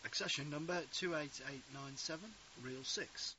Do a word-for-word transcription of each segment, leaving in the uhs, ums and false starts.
Accession number two eight eight nine seven, reel six.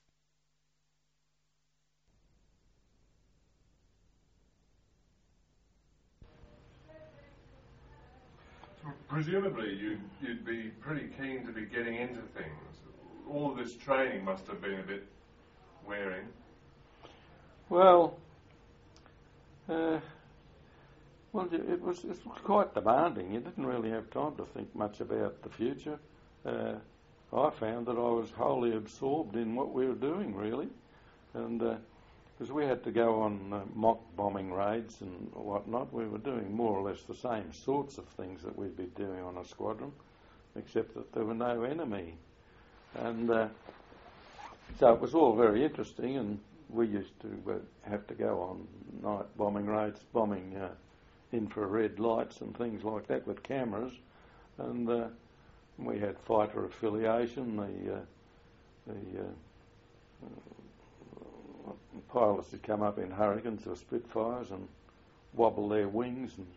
Presumably you'd, you'd be pretty keen to be getting into things. All this training must have been a bit wearing. Well, uh, well, it was, it was quite demanding. You didn't really have time to think much about the future. Uh, I found that I was wholly absorbed in what we were doing, really, and because uh, we had to go on uh, mock bombing raids and whatnot, we were doing more or less the same sorts of things that we'd be doing on a squadron, except that there were no enemy, and uh, so it was all very interesting. And we used to uh, have to go on night bombing raids, bombing uh, infrared lights and things like that with cameras, and uh, we had fighter affiliation. The, uh, the uh, uh, pilots would come up in Hurricanes or Spitfires and wobble their wings and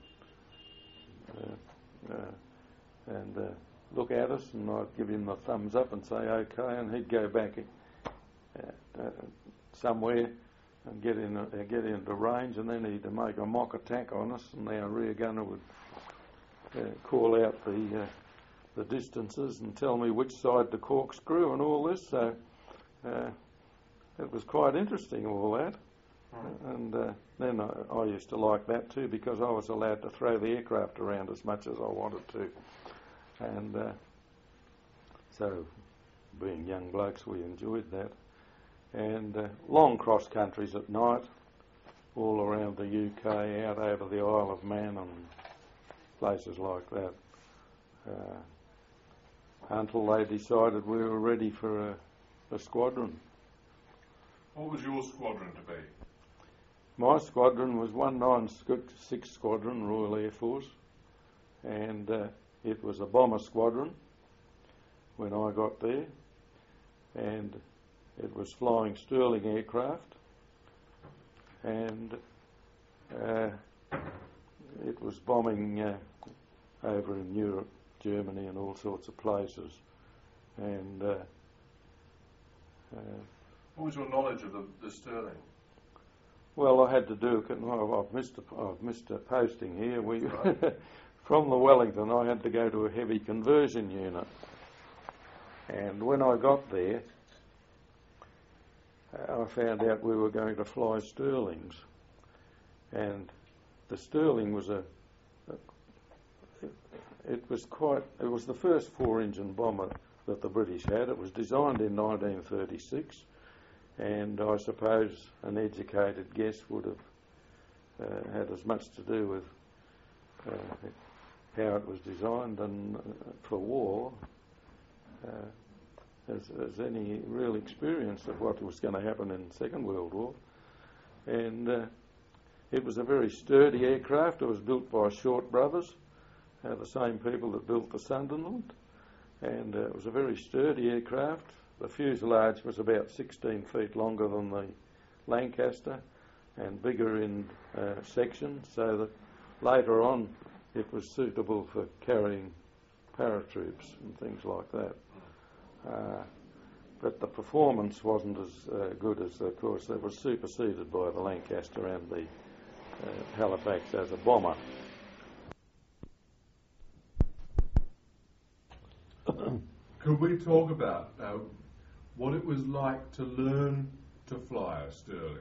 uh, uh, and uh, look at us, and I'd give him the thumbs up and say okay, and he'd go back uh, uh, somewhere and get in uh, get into range, and then he'd make a mock attack on us, and our rear gunner would uh, call out the uh, the distances and tell me which side to corkscrew and all this. So uh, it was quite interesting, all that. Mm. And uh, then I, I used to like that too, because I was allowed to throw the aircraft around as much as I wanted to. And uh, so, being young blokes, we enjoyed that. And uh, long cross countries at night, all around the U K, out over the Isle of Man and places like that. Uh, until they decided we were ready for a, a squadron. What was your squadron to be? My squadron was one ninety-six Squadron, Royal Air Force, and uh, it was a bomber squadron when I got there, and it was flying Sterling aircraft, and uh, it was bombing uh, over in Europe, Germany and all sorts of places. And uh, uh, what was your knowledge of the, the Sterling? Well, I had to do. Well, I've missed a, I've missed a posting here. We right. From the Wellington, I had to go to a heavy conversion unit, and when I got there, I found out we were going to fly Sterlings, and the Sterling was a It was quite. It was the first four-engine bomber that the British had. It was designed in nineteen thirty-six, and I suppose an educated guess would have uh, had as much to do with uh, how it was designed and uh, for war uh, as, as any real experience of what was going to happen in the Second World War. And uh, it was a very sturdy aircraft. It was built by Short Brothers. Uh, the same people that built the Sunderland, and uh, it was a very sturdy aircraft. The fuselage was about sixteen feet longer than the Lancaster and bigger in uh, section, so that later on it was suitable for carrying paratroops and things like that. Uh, but the performance wasn't as uh, good as, of course, it was superseded by the Lancaster and the uh, Halifax as a bomber. Could we talk about uh, what it was like to learn to fly a Sterling?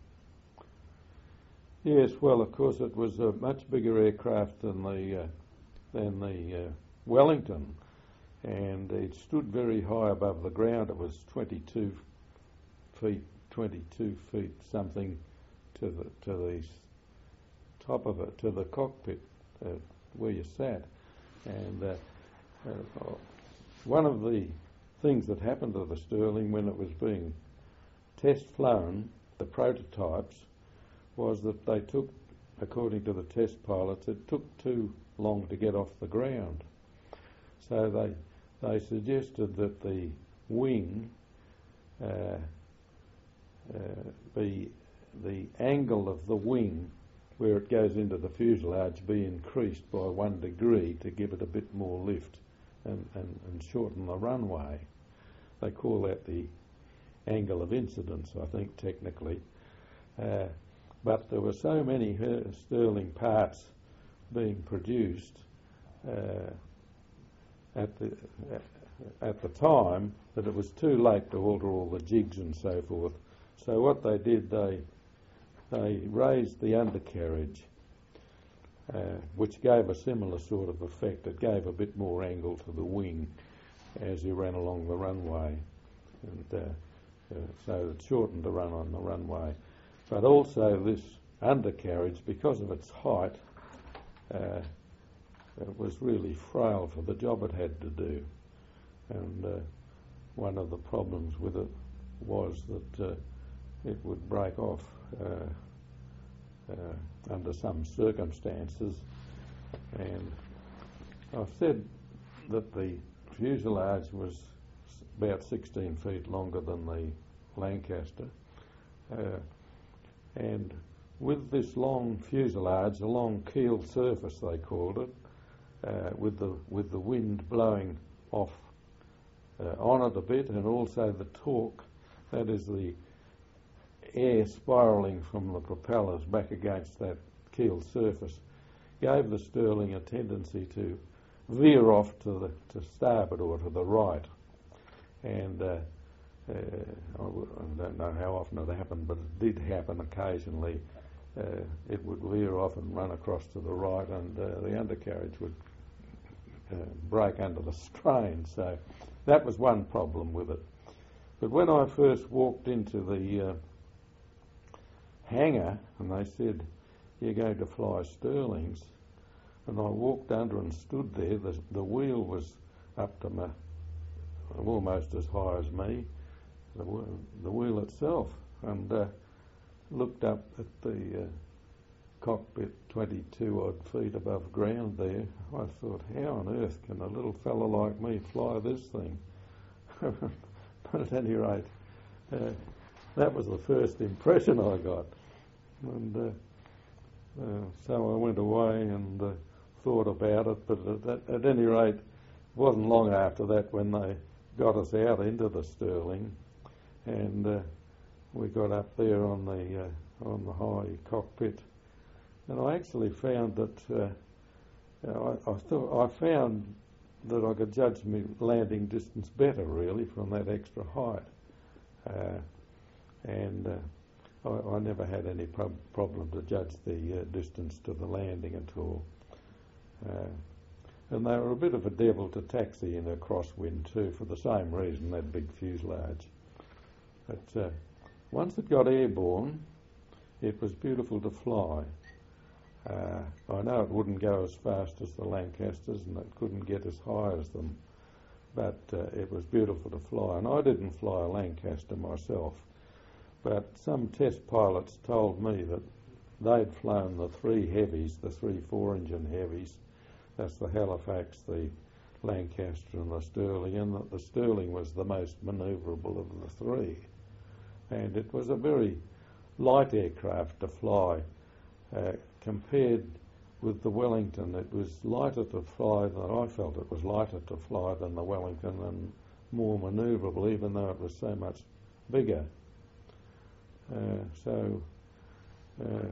Yes, well, of course, it was a much bigger aircraft than the uh, than the uh, Wellington, and it stood very high above the ground. It was twenty-two feet, twenty-two feet something to the to the top of it, to the cockpit uh, where you sat, and. Uh, uh, One of the things that happened to the Sterling when it was being test flown, the prototypes, was that they took, according to the test pilots, it took too long to get off the ground. So they they suggested that the wing uh, uh, be the angle of the wing where it goes into the fuselage be increased by one degree to give it a bit more lift and, and, and shorten the runway. They call that the angle of incidence, I think, technically. Uh, but there were so many Stirling parts being produced uh, at the at, at the time that it was too late to alter all the jigs and so forth. So what they did, they they raised the undercarriage, uh, which gave a similar sort of effect. It gave a bit more angle to the wing as you ran along the runway, and uh, uh, so it shortened the run on the runway. But also this undercarriage, because of its height, uh, it was really frail for the job it had to do. And uh, one of the problems with it was that uh, it would break off uh, uh, under some circumstances. And I've said that the fuselage was about sixteen feet longer than the Lancaster. Uh, and with this long fuselage, a long keel surface they called it, uh, with the with the wind blowing off uh, on it a bit, and also the torque, that is the air spiralling from the propellers back against that keel surface, gave the Stirling a tendency to veer off to the to starboard or to the right. And uh, uh, I, w- I don't know how often it happened, but it did happen occasionally. Uh, it would veer off and run across to the right, and uh, the undercarriage would uh, break under the strain. So that was one problem with it. But when I first walked into the uh, hangar, and they said, "You're going to fly Stirlings," and I walked under and stood there, the, the wheel was up to my, almost as high as me, the, the wheel itself, and uh, looked up at the uh, cockpit twenty-two odd feet above ground there. I thought, how on earth can a little fellow like me fly this thing? But at any rate, uh, that was the first impression I got. And uh, uh, so I went away and uh, thought about it, but at, at any rate, it wasn't long after that when they got us out into the Stirling, and uh, we got up there on the uh, on the high cockpit, and I actually found that uh, you know, I, I thought I found that I could judge my landing distance better, really, from that extra height, uh, and uh, I, I never had any prob- problem to judge the uh, distance to the landing at all. Uh, and they were a bit of a devil to taxi in a crosswind too, for the same reason, that big fuselage. But uh, once it got airborne, it was beautiful to fly. Uh, I know it wouldn't go as fast as the Lancasters, and it couldn't get as high as them, but uh, it was beautiful to fly. And I didn't fly a Lancaster myself, but some test pilots told me that they'd flown the three heavies, the three four-engine heavies. That's the Halifax, the Lancaster and the Stirling, and that the Stirling was the most manoeuvrable of the three. And it was a very light aircraft to fly. Uh, compared with the Wellington, it was lighter to fly than I felt it was lighter to fly than the Wellington, and more manoeuvrable, even though it was so much bigger. Uh, so uh,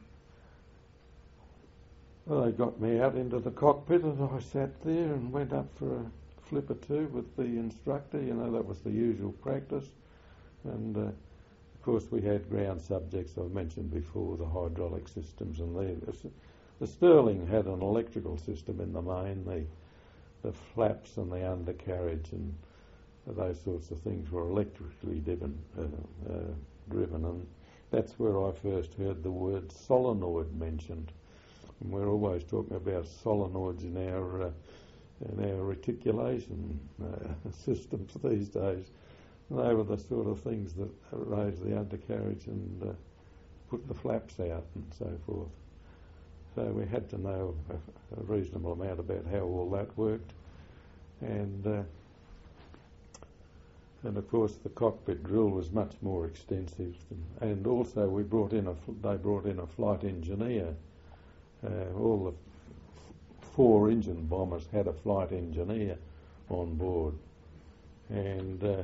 well, they got me out into the cockpit, and I sat there and went up for a flip or two with the instructor. You know, that was the usual practice. And uh, of course, we had ground subjects I've mentioned before, the hydraulic systems, and the, the Stirling had an electrical system in the main. The, the flaps and the undercarriage and those sorts of things were electrically driven, uh, uh, driven, and that's where I first heard the word solenoid mentioned. And we're always talking about solenoids in our uh, in our reticulation uh, systems these days. They were the sort of things that raised the undercarriage and uh, put the flaps out and so forth. So we had to know a, a reasonable amount about how all that worked. And uh, and of course the cockpit drill was much more extensive. Than, and also we brought in a they brought in a flight engineer. Uh, all the f- four engine bombers had a flight engineer on board. And uh,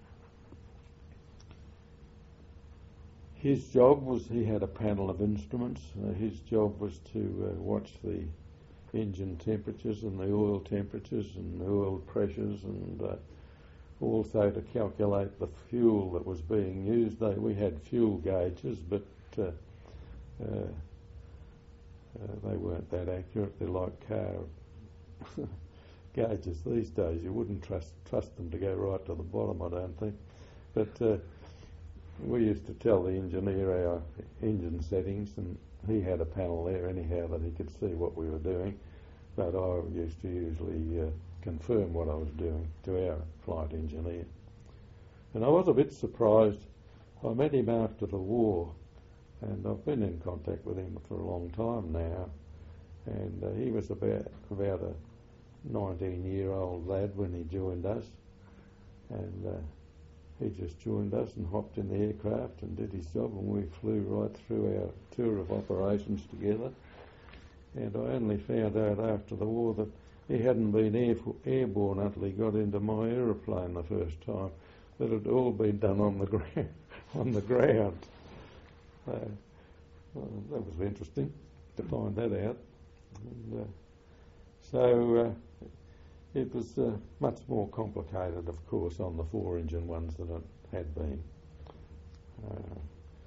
his job was, he had a panel of instruments. Uh, his job was to uh, watch the engine temperatures and the oil temperatures and the oil pressures, and uh, also to calculate the fuel that was being used. They, we had fuel gauges, but uh, uh, uh, they weren't that accurate. They're like car gauges these days. You wouldn't trust trust them to go right to the bottom, I don't think. But uh, we used to tell the engineer our engine settings, and he had a panel there anyhow that he could see what we were doing. But I used to usually uh, confirm what I was doing to our flight engineer. And I was a bit surprised. I met him after the war, and I've been in contact with him for a long time now. And uh, he was about about a nineteen-year-old lad when he joined us, and uh, he just joined us and hopped in the aircraft and did his job, and we flew right through our tour of operations together. And I only found out after the war that he hadn't been air, airborne until he got into my aeroplane the first time. That it had all been done on the ground. on the ground. Uh, well, that was interesting to find that out. And, uh, so uh, it was uh, much more complicated, of course, on the four-engine ones than it had been. Uh,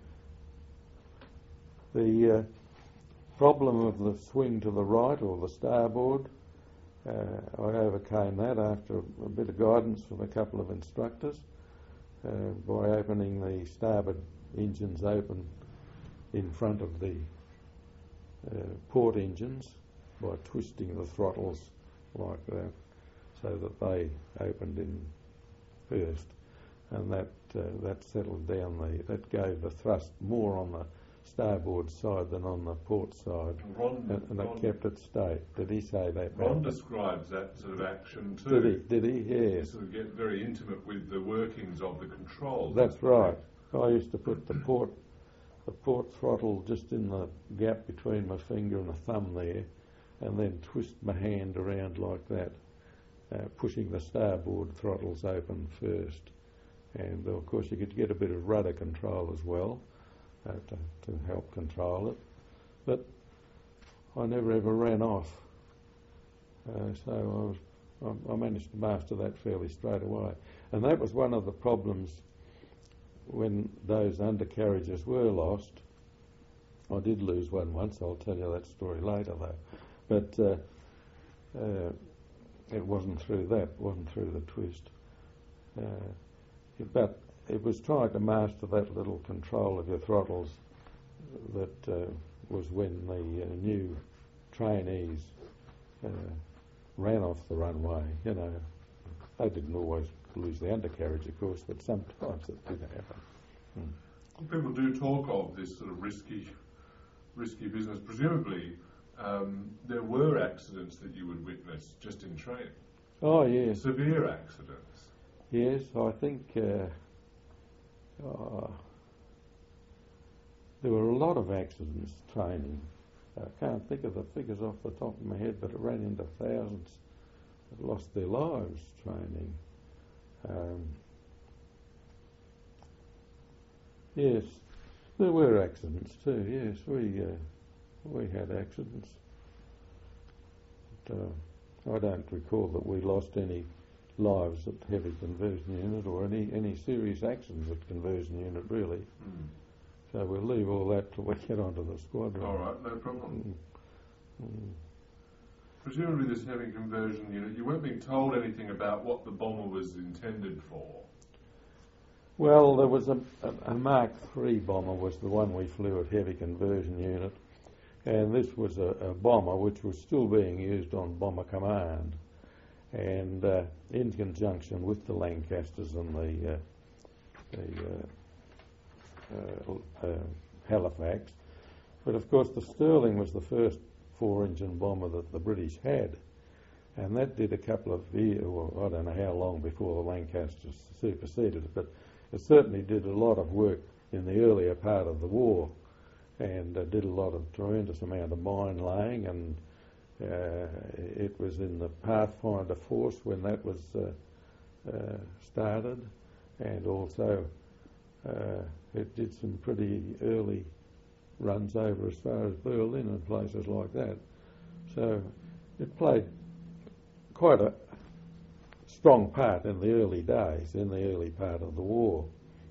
the uh, problem of the swing to the right, or the starboard, uh, I overcame that after a bit of guidance from a couple of instructors uh, by opening the starboard engines open in front of the uh, port engines by twisting the throttles like that, so that they opened in first, and that uh, that settled down the that gave the thrust more on the starboard side than on the port side, Ron, and, and Ron, it kept it state. Did he say that? Ron describes that sort of action too. Did he? Did he? You Yes. sort of get very intimate with the workings of the controls. That's right. I used to put the port the port throttle just in the gap between my finger and the thumb there, and then twist my hand around like that, uh, pushing the starboard throttles open first. And of course you could get a bit of rudder control as well uh, to, to help control it. But I never ever ran off, uh, so I, was, I, I managed to master that fairly straight away. And that was one of the problems when those undercarriages were lost. I did lose one once. I'll tell you that story later though. But uh, uh, it wasn't through that, it wasn't through the twist. Uh, but it was trying to master that little control of your throttles that uh, was when the uh, new trainees uh, ran off the runway. You know, they didn't always lose the undercarriage, of course, but sometimes it did happen. Hmm. People do talk of this sort of risky, risky business. Presumably, Um, there were accidents that you would witness just in training. Oh, yes. Severe accidents. Yes, I think uh, uh, there were a lot of accidents training. I can't think of the figures off the top of my head, but it ran into thousands that lost their lives training. Um, yes, there were accidents too, yes. We... Uh, We had accidents. But, uh, I don't recall that we lost any lives at Heavy Conversion Unit or any, any serious accidents at Conversion Unit, really. Mm. So we'll leave all that till we get onto the squadron. All right, no problem. Mm. Mm. Presumably this Heavy Conversion Unit, you weren't being told anything about what the bomber was intended for. Well, there was a, a, a Mark three bomber was the one we flew at Heavy Conversion Unit. And this was a, a bomber which was still being used on Bomber Command, and uh, in conjunction with the Lancasters and the, uh, the uh, uh, uh, Halifax. But of course the Stirling was the first four-engine bomber that the British had, and that did a couple of years, well, I don't know how long before the Lancasters superseded it, but it certainly did a lot of work in the earlier part of the war, and uh, did a lot of tremendous amount of mine laying and Uh, it was in the Pathfinder Force when that was uh, uh, started, and also uh, it did some pretty early runs over as far as Berlin and places like that. So it played quite a strong part in the early days, in the early part of the war.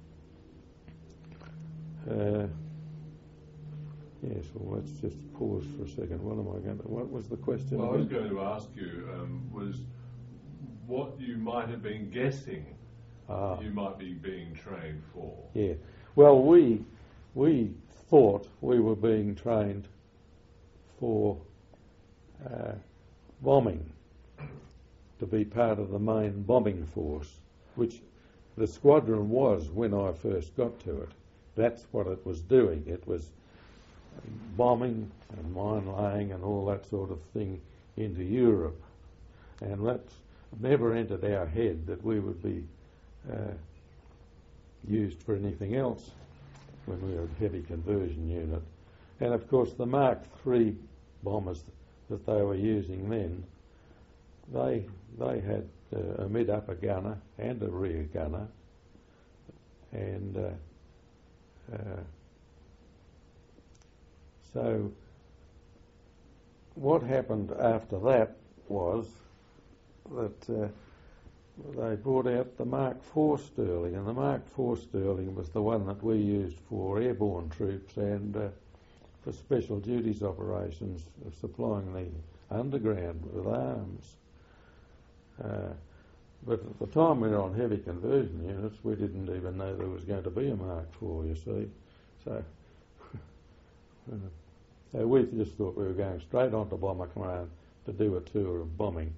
Uh, yes, well, let's just pause for a second. What am I going to, what was the question? Well, I was going to ask you um, was what you might have been guessing ah. you might be being trained for. Yeah. Well, we we thought we were being trained for uh, bombing, to be part of the main bombing force, which the squadron was when I first got to it. That's what it was doing. It was bombing and mine laying and all that sort of thing into Europe. And that's never entered our head that we would be uh, used for anything else when we were a heavy conversion unit. And of course the Mark three bombers that they were using then, they they had uh, a mid-upper gunner and a rear gunner, and uh, uh, so what happened after that was that uh, they brought out the Mark four Sterling, and the Mark four Sterling was the one that we used for airborne troops and uh, for special duties operations, of supplying the underground with arms. Uh, but at the time we were on heavy conversion units, we didn't even know there was going to be a Mark four, you see. So, so we just thought we were going straight on to Bomber Command to do a tour of bombing.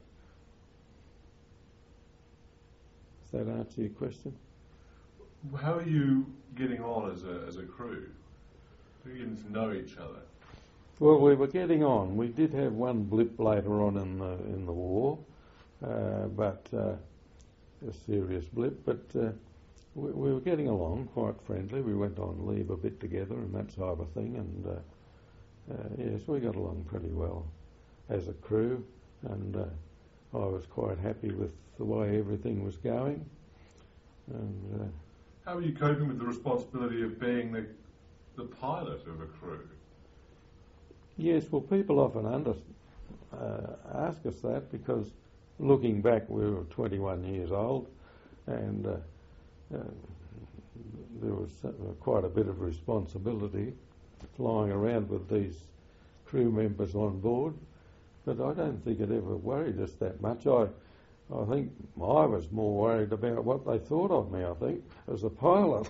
Does that answer your question? How are you getting on as a as a crew? Are you getting to know each other? Well, we were getting on. We did have one blip later on in the in the war, uh, but uh, a serious blip. But uh, we, we were getting along quite friendly. We went on leave a bit together and that type of thing. And uh, uh, yes, we got along pretty well as a crew. And uh, I was quite happy with the way everything was going. And uh, how are you coping with the responsibility of being the the pilot of a crew? Yes, well, people often under, uh, ask us that because looking back, we were twenty-one years old, and uh, uh, there was uh, quite a bit of responsibility flying around with these crew members on board. But I don't think it ever worried us that much. I, I think I was more worried about what they thought of me, I think, as a pilot.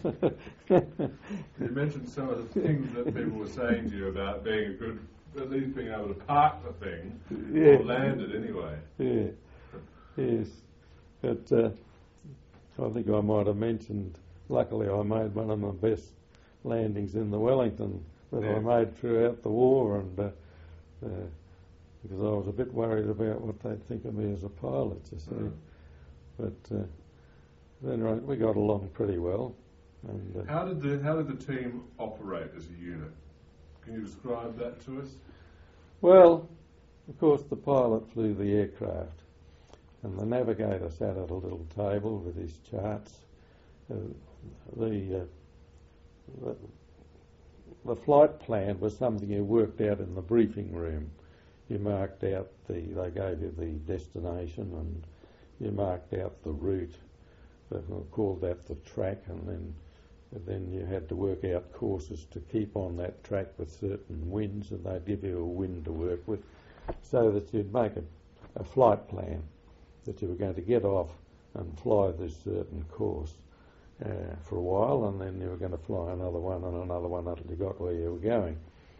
You mentioned some of the things that people were saying to you about being a good, at least being able to park the thing, yeah. Or land it anyway. Yeah, yes. But uh, I think I might have mentioned, luckily I made one of my best landings in the Wellington that yeah. I made throughout the war, and uh, uh, because I was a bit worried about what they'd think of me as a pilot, you see. Mm. But uh, then right, we got along pretty well. And uh, how did the how did the team operate as a unit? Can you describe that to us? Well, of course, the pilot flew the aircraft, and the navigator sat at a little table with his charts. Uh, the, uh, the the flight plan was something you worked out in the briefing room. You marked out the, they gave you the destination, and you marked out the route. They called that the track, and then then you had to work out courses to keep on that track with certain winds, and they'd give you a wind to work with, so that you'd make a, a flight plan that you were going to get off and fly this certain course uh, for a while, and then you were going to fly another one and another one until you got where you were going.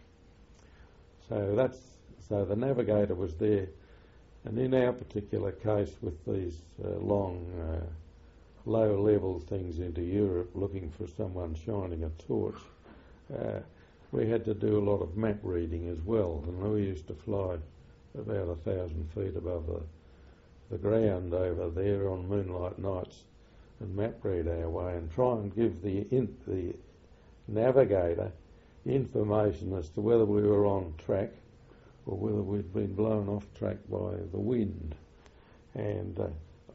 So that's So the navigator was there, and in our particular case with these uh, long, uh, low-level things into Europe looking for someone shining a torch, uh, we had to do a lot of map reading as well, and we used to fly about a thousand feet above the, the ground over there on moonlight nights and map read our way and try and give the, in, the navigator information as to whether we were on track or whether we'd been blown off track by the wind. And uh,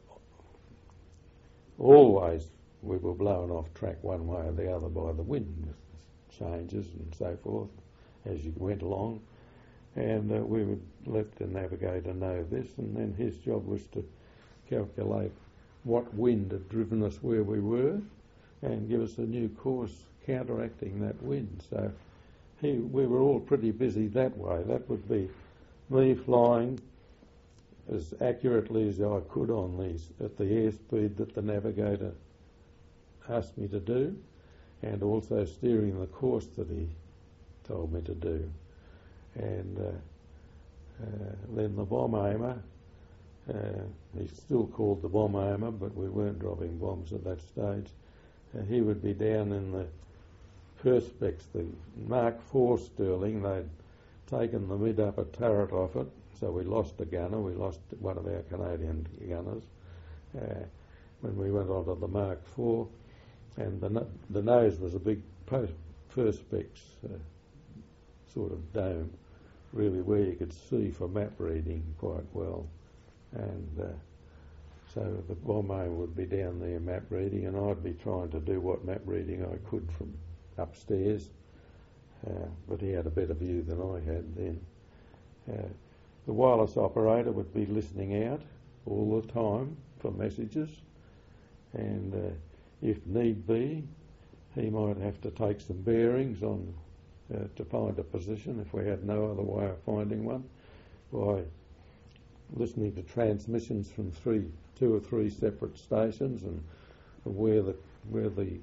always we were blown off track one way or the other by the wind changes and so forth as you went along. And uh, we would let the navigator know this, and then his job was to calculate what wind had driven us where we were and give us a new course counteracting that wind. So he, we were all pretty busy that way. That would be me flying as accurately as I could on these at the airspeed that the navigator asked me to do, and also steering the course that he told me to do. And uh, uh, then the bomb aimer, uh, he's still called the bomb aimer, but we weren't dropping bombs at that stage. Uh, he would be down in the Perspex, the Mark four Sterling. They'd taken the mid-upper turret off it, so we lost a gunner. We lost one of our Canadian gunners uh, when we went on to the Mark four, and the, no- the nose was a big post- Perspex uh, sort of dome, really where you could see for map reading quite well. And uh, so the bomb aimer would be down there map reading, and I'd be trying to do what map reading I could from upstairs, uh, but he had a better view than I had then. Uh, the wireless operator would be listening out all the time for messages, and uh, if need be, he might have to take some bearings on uh, to find a position if we had no other way of finding one, by listening to transmissions from three, two or three separate stations, and where the where the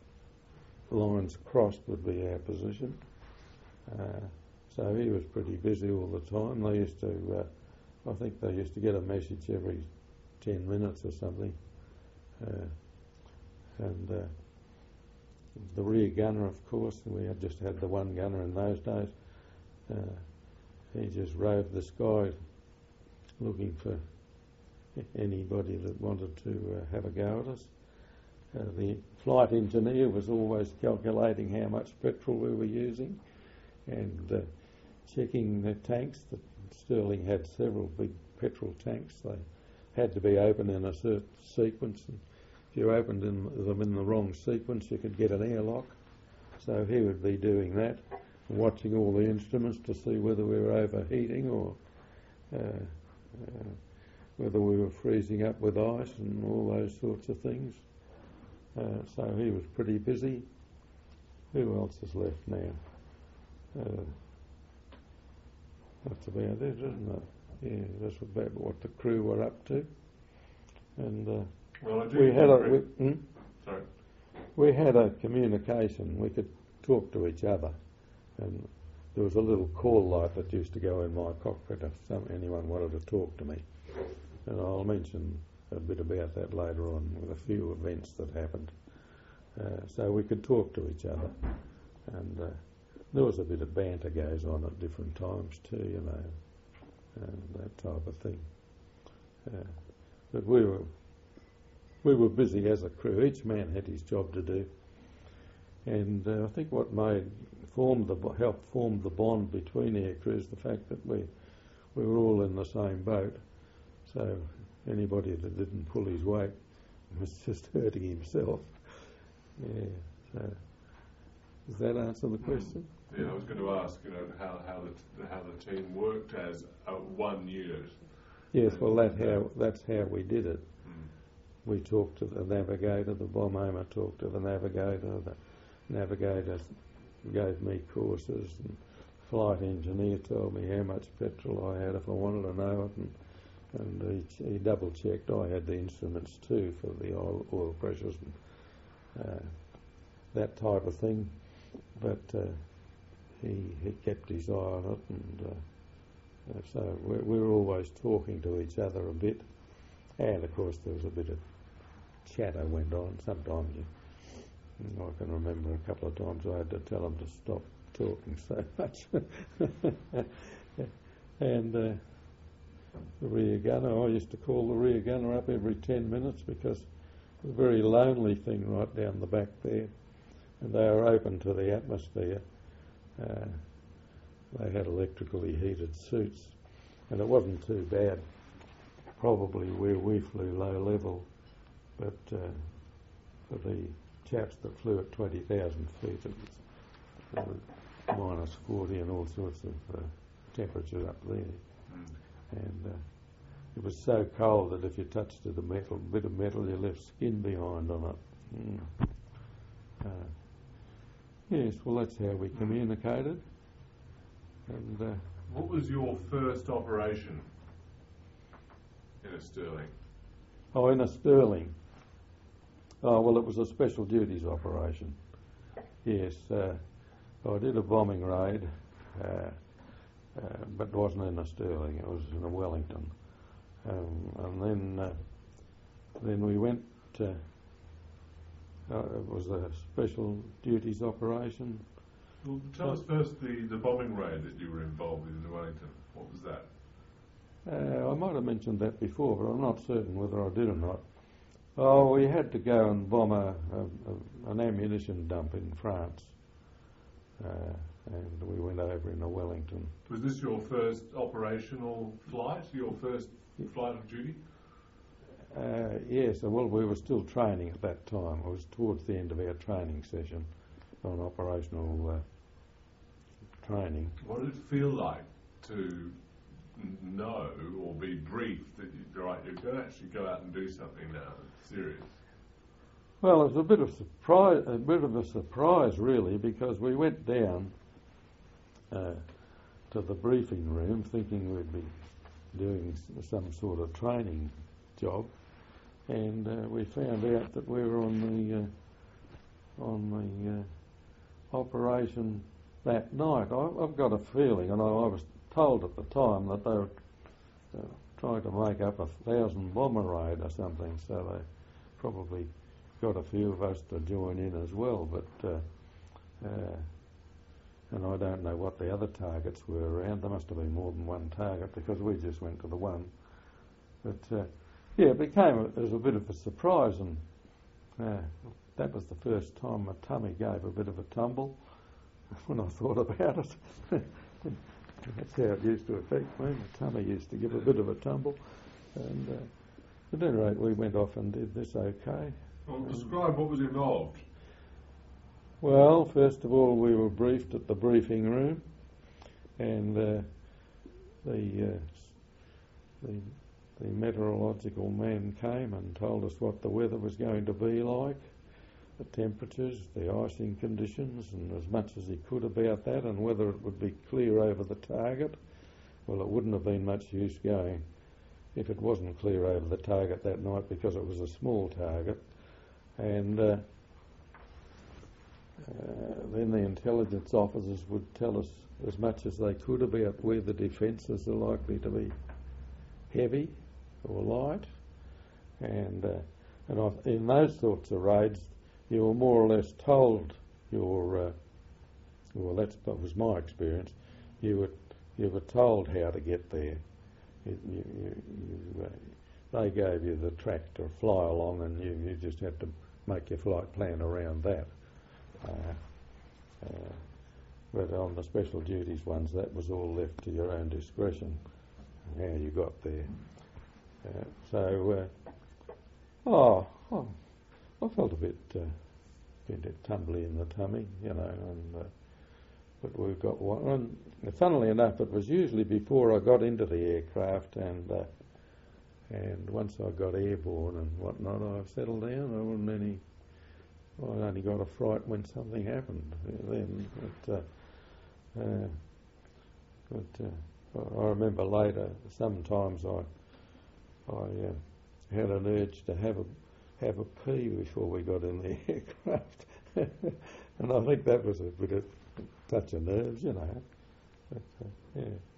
lines crossed would be our position. Uh, so he was pretty busy all the time. They used to, uh, I think they used to get a message every ten minutes or something. Uh, and uh, the rear gunner, of course, we had just had the one gunner in those days. Uh, he just roved the sky looking for anybody that wanted to uh, have a go at us. Uh, the flight engineer was always calculating how much petrol we were using and uh, checking the tanks. The Sterling had several big petrol tanks. They had to be opened in a certain sequence, and if you opened in, them in the wrong sequence, you could get an airlock. So he would be doing that, watching all the instruments to see whether we were overheating or uh, uh, whether we were freezing up with ice and all those sorts of things. Uh, so he was pretty busy. Who else is left now? Uh, that's about it, isn't it? Yeah, that's about what the crew were up to. And uh, well, I do we had a we, hmm? Sorry. we had a communication. We could talk to each other, and there was a little call light that used to go in my cockpit if some, anyone wanted to talk to me. And I'll mention a bit about that later on with a few events that happened. Uh, so we could talk to each other, and uh, there was a bit of banter goes on at different times too, you know, and that type of thing. Uh, but we were we were busy as a crew. Each man had his job to do, and uh, I think what made formed the helped form the bond between air crews the fact that we we were all in the same boat. So anybody that didn't pull his weight was just hurting himself. Yeah. So does that answer the question? Yeah, I was going to ask, you know, how how the how the team worked as a one unit. Yes. Well, that how that's how we did it. Mm. We talked to the navigator. The bomb aimer talked to the navigator. The navigator gave me courses, and flight engineer told me how much petrol I had if I wanted to know it, and and he, he double checked I had the instruments too for the oil, oil pressures and uh, that type of thing. But uh, he he kept his eye on it, and uh, uh, so we, we were always talking to each other a bit. And of course there was a bit of chatter went on. Sometimes you, I can remember a couple of times I had to tell him to stop talking so much. and uh, the rear gunner, I used to call the rear gunner up every ten minutes because it was a very lonely thing right down the back there, and they were open to the atmosphere. Uh, they had electrically heated suits, and it wasn't too bad. Probably where we flew low level, but uh, for the chaps that flew at twenty thousand feet, it was, it was minus forty and all sorts of uh, temperature up there. Mm. And uh, it was so cold that if you touched a metal, bit of metal, you left skin behind on it. Mm. Uh, yes, well, that's how we communicated. And uh, what was your first operation in a Stirling? Oh, in a Stirling. Oh, well, it was a special duties operation. Yes, uh, I did a bombing raid, uh, uh, but it wasn't in a Stirling. It was in a Wellington. Um, and then, uh, then we went. Uh, uh, it was a special duties operation. Well, tell us first the, the bombing raid that you were involved with in Wellington. What was that? Uh, I might have mentioned that before, but I'm not certain whether I did or not. Oh, we had to go and bomb a, a, a, an ammunition dump in France, uh, and we went over in a Wellington. Was this your first operational flight, your first flight of duty? Uh, yes, well, we were still training at that time. It was towards the end of our training session on operational uh, training. What did it feel like to know or be briefed that you, right, you're going to actually go out and do something now that's serious? Well, it was a bit of surprise, a bit of a surprise really, because we went down uh, to the briefing room thinking we'd be doing some sort of training job, and uh, we found out that we were on the uh, on the uh, operation that night. I, I've got a feeling, and I, I was told at the time that they were uh, trying to make up a thousand bomber raid or something, so they probably got a few of us to join in as well, but uh, uh, and I don't know what the other targets were around. There must have been more than one target because we just went to the one. But uh, yeah, it became a, it was a bit of a surprise, and uh, that was the first time my tummy gave a bit of a tumble when I thought about it. That's how it used to affect me. My tummy used to give a bit of a tumble. And uh, at any rate, we went off and did this okay. Well, describe what was involved. Well, first of all, we were briefed at the briefing room, and uh, the, uh, the the meteorological man came and told us what the weather was going to be like, the temperatures, the icing conditions, and as much as he could about that, and whether it would be clear over the target. Well, it wouldn't have been much use going if it wasn't clear over the target that night, because it was a small target. And uh, uh, then the intelligence officers would tell us as much as they could about where the defences are likely to be heavy or light. And, uh, and I've, in those sorts of raids, you were more or less told your, uh, well, that's, that was my experience, you were, you were told how to get there. You, you, you, you, uh, they gave you the track to fly along, and you, you just had to make your flight plan around that. Uh, uh, but on the special duties ones, that was all left to your own discretion, how you got there. Uh, so, uh, oh, oh, I felt a bit, uh, bit tumbly in the tummy, you know, and uh, but we got one. And funnily enough, it was usually before I got into the aircraft, and uh, and once I got airborne and whatnot, I settled down. I wasn't any. Well, I only got a fright when something happened then. But, uh, uh, but uh, I remember later, sometimes I I uh, had an urge to have a have a pee before we got in the aircraft, and I think that was a bit of touch of nerves, you know. But, uh, yeah.